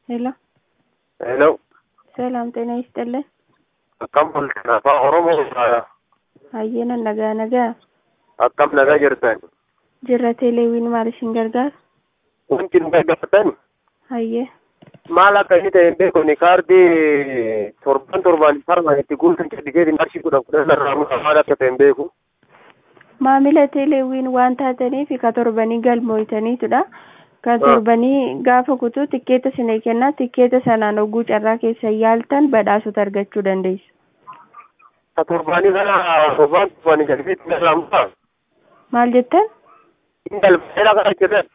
ሄሎ ሄሎ ሰላም ጤና ይስጥልን። akkam bultan afaan oromoo Hayyana nagaa akkam nagaa jirtan jirra teeleewwiin maal isin gargaara? wanti nu gargaartan Hayyee maal akka inni ta'e beekuni kaardii torban sarmaan itti guutan jedhee marshii kudhan irraa maal akka ta'e beeku. maamila teeleewwiin waan taataniif ka torbanii galmooytaniitudha. Ka torbanii gaafa kutuu tikkeeta sinii kennaa, tikkeeta sanaan hogguu carraa keessa yaaltan badhaasota argachuu dandeessu. Ka torbanii kana torbanii jalbii itti galmaa'aa. Maal jettan? Inni galmaa'eera kana jedhan.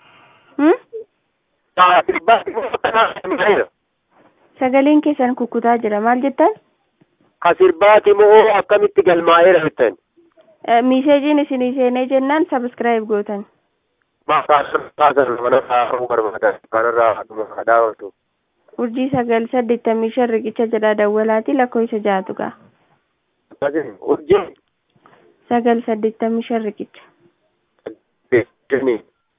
Sagaleen keessan kukkutaa jira. Maal jettan? Ka sirbaati moo akkamitti galmaa'eera jettan? Miseejiin isinii seenee jennaan sabiskiraayib gootan. Maasaa mana saaruu barbaadan kanarraa dhaabatu. Urjii 985 riqicha jedha dawwalaati lakkoofsa 6 gaa. Urjii 985 riqicha. Jeni.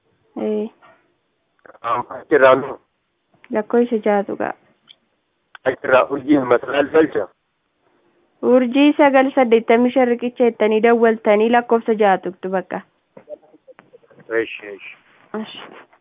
Achirraanu. Lakkoofsa 6 gaa. Achirraa urjii masalaan galcha. Urjii 985 riqicha jettanii dawwaltanii lakkoofsa 6 tuqxu bakka. Eesh. Ash.